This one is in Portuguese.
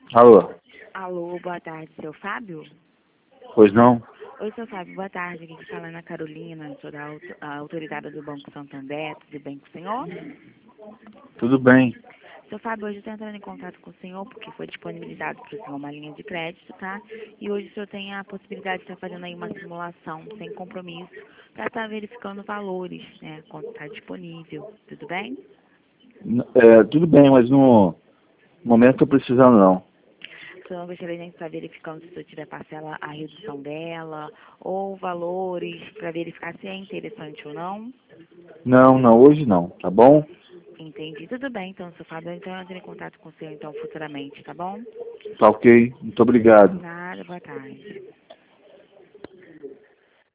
Alô? Alô, boa tarde, seu Fábio? Pois não? Oi, seu Fábio, boa tarde. Aqui que fala é Ana Carolina, sou da a autorizada do Banco Santander, tudo bem com o senhor? Tudo bem. Seu Fábio, hoje eu estou entrando em contato com o senhor porque foi disponibilizado para o senhor uma linha de crédito, tá? E hoje o senhor tem a possibilidade de estar fazendo aí uma simulação sem compromisso para estar verificando valores, né, quando está disponível, tudo bem? Tudo bem, mas no momento estou precisando não. O senhor gostaria de estar verificando se o senhor tiver parcela, a redução dela, ou valores para verificar se é interessante ou não? Não, não, hoje não, tá bom? Entendi. Tudo bem, então, seu Fábio. Então, eu entrei em contato com o senhor, então, futuramente, tá bom? Tá ok, muito obrigado. Nada, boa tarde.